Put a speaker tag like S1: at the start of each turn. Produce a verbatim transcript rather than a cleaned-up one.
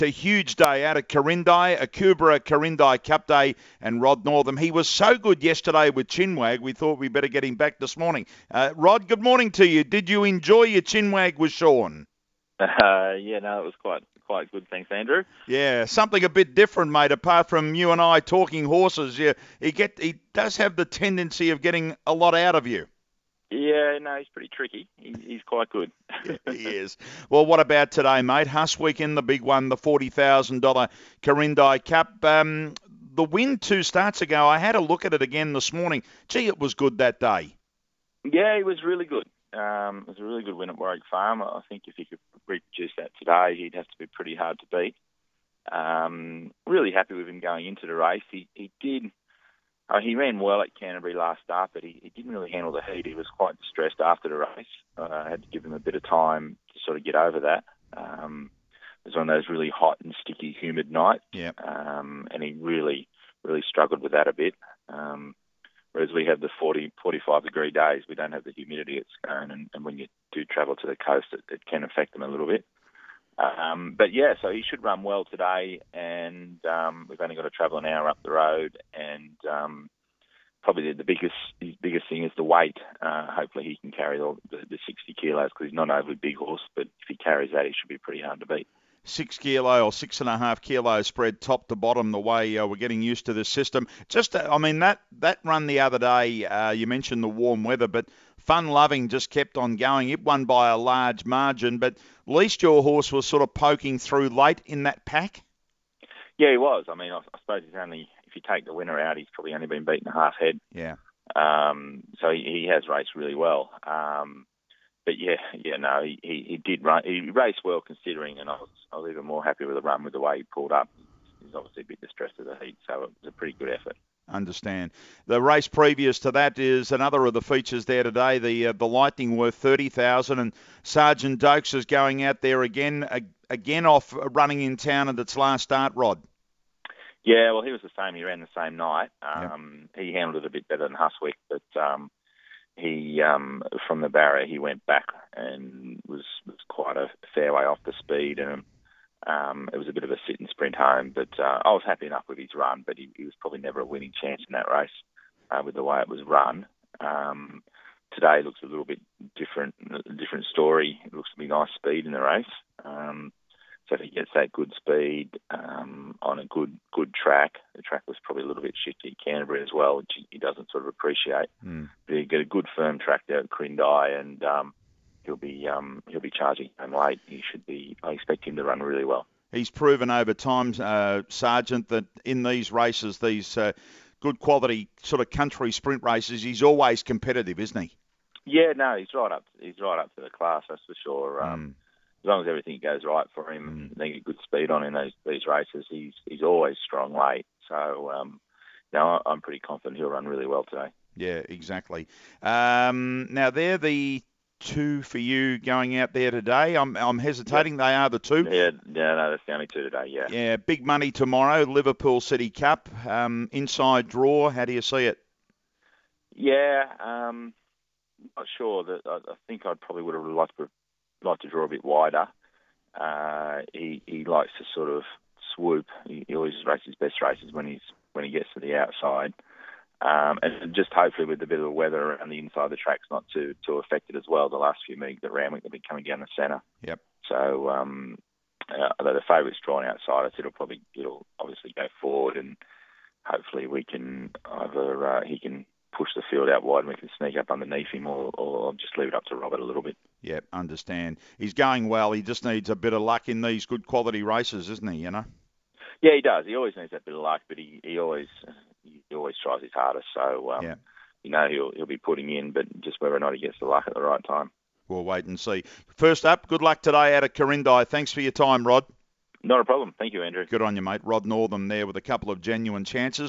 S1: A huge day out at Corindai, a Kubra Corindai Cup Day, and Rod Northam. He was so good yesterday with Chinwag, we thought we better get him back this morning. Uh, Rod, good morning to you. Did you enjoy your Chinwag with Sean?
S2: Uh, yeah, no, it was quite quite good. Thanks, Andrew.
S1: Yeah, something a bit different, mate. Apart from you and I talking horses, yeah, he get he does have the tendency of getting a lot out of you.
S2: Yeah, no, he's pretty tricky. He, he's quite good.
S1: Yeah, he is. Well, what about today, mate? Huss Weekend, the big one, the forty thousand dollars Corindai Cup. Um, the win two starts ago, I had a look at it again this morning. Gee, it was good that day.
S2: Yeah, he was really good. Um, it was a really good win at Warwick Farm. I think if he could reproduce that today, he'd have to be pretty hard to beat. Um, really happy with him going into the race. He, he did... Uh, he ran well at Canterbury last start, but he, he didn't really handle the heat. He was quite distressed after the race. Uh, I had to give him a bit of time to sort of get over that. Um, it was one of those really hot and sticky, humid nights,
S1: yeah.
S2: um, and he really, really struggled with that a bit. Um, whereas we have the forty, forty-five degree days, we don't have the humidity at Scone, and, and when you do travel to the coast, it, it can affect them a little bit. Um, but yeah, so he should run well today, and um, we've only got to travel an hour up the road, and um, probably the, the biggest his biggest thing is the weight. Uh, hopefully he can carry the, the, the sixty kilos because he's not an overly big horse, but if he carries that, he should be pretty hard to beat.
S1: Six kilo or six and a half kilo spread top to bottom the way uh, we're getting used to this system. Just, uh, I mean, that, that run the other day, uh, you mentioned the warm weather, but Fun Loving just kept on going. It won by a large margin, but at least your horse was sort of poking through late in that pack.
S2: Yeah, he was. I mean, I, I suppose he's only, if you take the winner out, he's probably only been beaten a half head.
S1: Yeah.
S2: Um, so he, he has raced really well. Um, But yeah, yeah, no, he, he, he did run. He raced well considering, and I was I was even more happy with the run with the way he pulled up. He's obviously a bit distressed with the heat, so it was a pretty good effort.
S1: Understand. The race previous to that is another of the features there today. The uh, the Lightning worth thirty thousand, and Sergeant Dokes is going out there again, uh, again off running in town at its last start. Rod.
S2: Yeah, well, he was the same. He ran the same night. Um,
S1: yep.
S2: He handled it a bit better than Huswick, but. Um, He, um, from the barrier, he went back and was, was quite a fair way off the speed, and um, it was a bit of a sit and sprint home. But uh, I was happy enough with his run, but he, he was probably never a winning chance in that race uh, with the way it was run. Um, today looks a little bit different, a different story. It looks to be nice speed in the race. Um, So if he gets that good speed um, on a good good track, the track was probably a little bit shifty at Canterbury as well, which he doesn't sort of appreciate.
S1: Mm.
S2: But he get a good firm track there at Corindai, and um, he'll be um, he'll be charging home late. He should be. I expect him to run really well.
S1: He's proven over time, uh, Sergeant, that in these races, these uh, good quality sort of country sprint races, he's always competitive, isn't he?
S2: Yeah, no, he's right up. He's right up to the class, that's for sure. Um,
S1: mm.
S2: As long as everything goes right for him,
S1: Mm.
S2: they get good speed on in those these races. He's he's always strong late. So, um, now I'm pretty confident he'll run really well today.
S1: Yeah, exactly. Um, now they're the two for you going out there today. I'm I'm hesitating. Yep. They are the two.
S2: Yeah, yeah, no, that's the only two today. Yeah.
S1: Yeah, big money tomorrow. Liverpool City Cup um, inside draw. How do you see it?
S2: Yeah, um, not sure. That I, I think I probably would have liked to. like to draw a bit wider. Uh, he he likes to sort of swoop. He, he always races his best races when he's when he gets to the outside. Um, and just hopefully with a bit of the weather around the inside of the track's not too too affected as well. The last few meetings at Randwick they've been coming down the centre.
S1: Yep.
S2: So um, uh, although the favourite's drawn outside, it'll probably it'll obviously go forward, and hopefully we can either uh, he can push the field out wide and we can sneak up underneath him, or, or just leave it up to Robert a little bit.
S1: Yep, understand. He's going well. He just needs a bit of luck in these good quality races, isn't he, you know?
S2: Yeah, he does. He always needs that bit of luck, but he, he always he always tries his hardest. So, um,
S1: yeah.
S2: you know, he'll he'll be putting in, but just whether or not he gets the luck at the right time.
S1: We'll wait and see. First up, good luck today out of Corindai. Thanks for your time, Rod.
S2: Not a problem. Thank you, Andrew.
S1: Good on you, mate. Rod Northam there with a couple of genuine chances.